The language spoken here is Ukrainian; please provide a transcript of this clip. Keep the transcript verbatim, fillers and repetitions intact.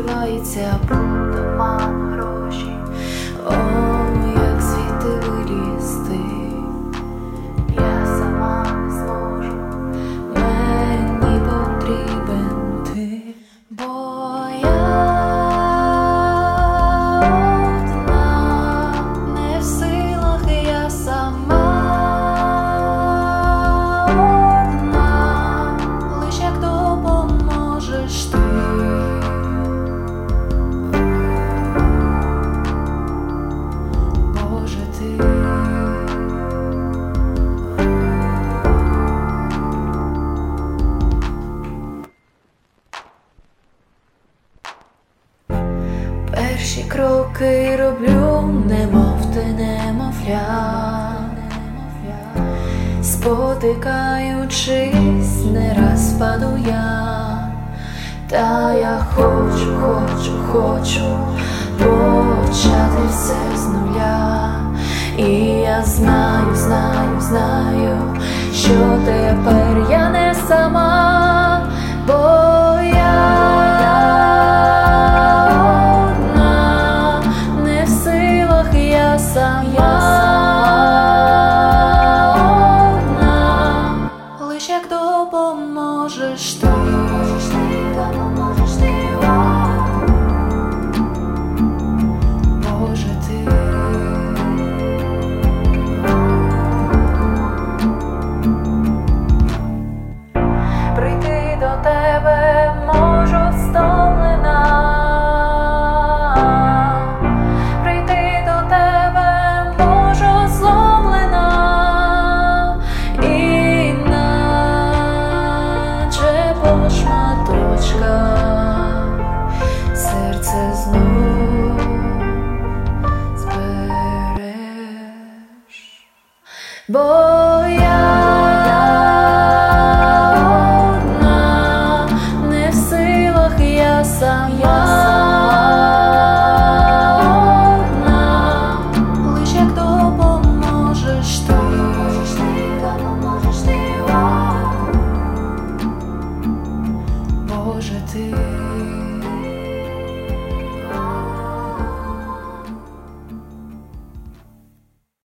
ховається бруд, обман, гроші. О, як звідти вилізти, я сама не зможу, мені потрібен ти. Бо я одна, не в силах, я сама одна, лиш як допоможеш ти. Боже, ти. Перші кроки роблю, немов ти немовля, спотикаючись, не раз паду я. Та я хочу, хочу, хочу почати все з нуля. І я знаю, знаю, знаю, що тепер я не сама, бо я одна, не в силах, я сама одна, лиш як допоможеш ти. Боже, ти. Прийти до тебе можу стомлена, прийти до тебе можу зломлена, іначе по шматочках серце знов збереш. Бо